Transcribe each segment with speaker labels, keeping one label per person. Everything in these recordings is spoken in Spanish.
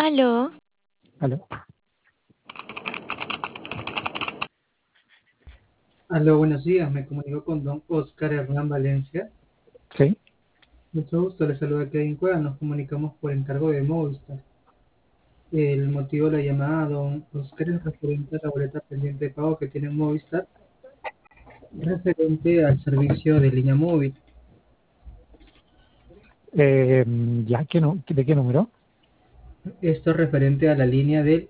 Speaker 1: Aló,
Speaker 2: ¿Aló?
Speaker 3: Aló, buenos días. Me comunico con don Oscar Hernán Valencia.
Speaker 2: Sí.
Speaker 3: Mucho gusto, le saluda Kevin Cueva. Nos comunicamos por encargo de Movistar. El motivo de la llamada, don Oscar, es referente a la boleta pendiente de pago que tiene Movistar, referente al servicio de línea móvil.
Speaker 2: Ya, ¿de qué número?
Speaker 3: Esto es referente a la línea del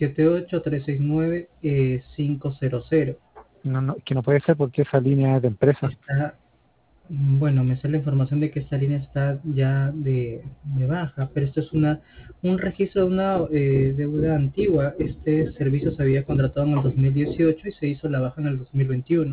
Speaker 3: 978-369-500.
Speaker 2: No, no, que no puede ser porque esa línea es de empresa.
Speaker 3: Está Bueno, me sale la información de que esta línea está ya de baja, pero esto es un registro de una deuda antigua. Este servicio se había contratado en el 2018 y se hizo la baja en el 2021.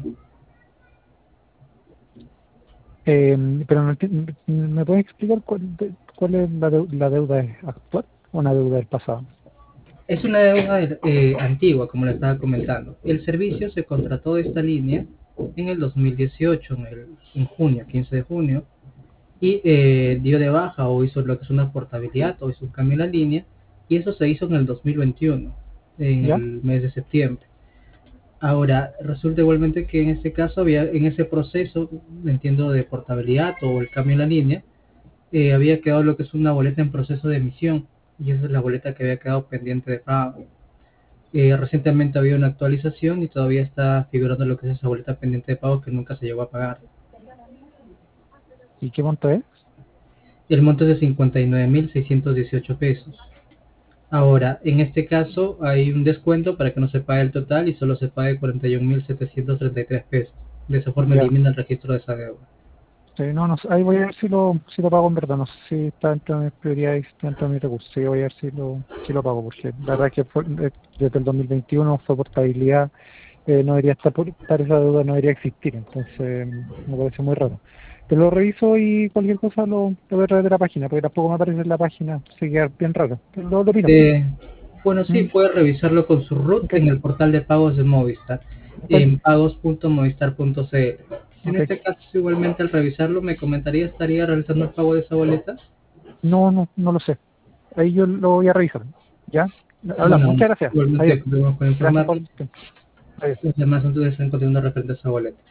Speaker 2: Pero ¿me puedes explicar cuál es la deuda actual o una deuda del pasado?
Speaker 3: Es una deuda antigua, como le estaba comentando. El servicio se contrató de esta línea en el 2018, en junio, 15 de junio, y dio de baja o hizo lo que es una portabilidad o hizo un cambio en la línea, y eso se hizo en el 2021, en
Speaker 2: ¿Ya?
Speaker 3: el mes de septiembre. Ahora, resulta igualmente que en este caso había, en ese proceso, entiendo, de portabilidad o el cambio en la línea, había quedado lo que es una boleta en proceso de emisión, y esa es la boleta que había quedado pendiente de pago. Recientemente había una actualización y todavía está figurando lo que es esa boleta pendiente de pago que nunca se llegó a pagar.
Speaker 2: ¿Y qué monto es?
Speaker 3: El monto es de 59.618 pesos. Ahora, en este caso hay un descuento para que no se pague el total y solo se pague 41.733 pesos. De esa forma
Speaker 2: Ya.
Speaker 3: elimina el registro de esa deuda.
Speaker 2: Sí, no, no sé. Ahí voy a ver si lo pago en verdad. No sé si está dentro de mis prioridades, está dentro de mis recursos. Sí, voy a ver si lo pago, porque la verdad es que desde el 2021 fue portabilidad. No debería estar esa deuda, no debería existir. Entonces, me parece muy raro. Te lo reviso y cualquier cosa lo veo a través de la página, porque tampoco me aparece en la página. Se queda bien raro. Pero lo opino.
Speaker 3: Eh, bueno, sí,
Speaker 2: Mm,
Speaker 3: puede revisarlo con su root
Speaker 2: ok,
Speaker 3: en el portal de pagos de Movistar,
Speaker 2: ok,
Speaker 3: en pagos.movistar.cl. En
Speaker 2: ok.
Speaker 3: este caso, igualmente al revisarlo, me comentaría, ¿estaría realizando el pago de esa boleta?
Speaker 2: No, no, no lo sé. Ahí yo lo voy a revisar. ¿Ya? Hablamos.
Speaker 3: Bueno,
Speaker 2: Muchas gracias. Adiós.
Speaker 3: igualmente podemos
Speaker 2: Gracias
Speaker 3: informar
Speaker 2: por el tiempo. Adiós.
Speaker 3: los demás entonces están continuando referente a esa boleta.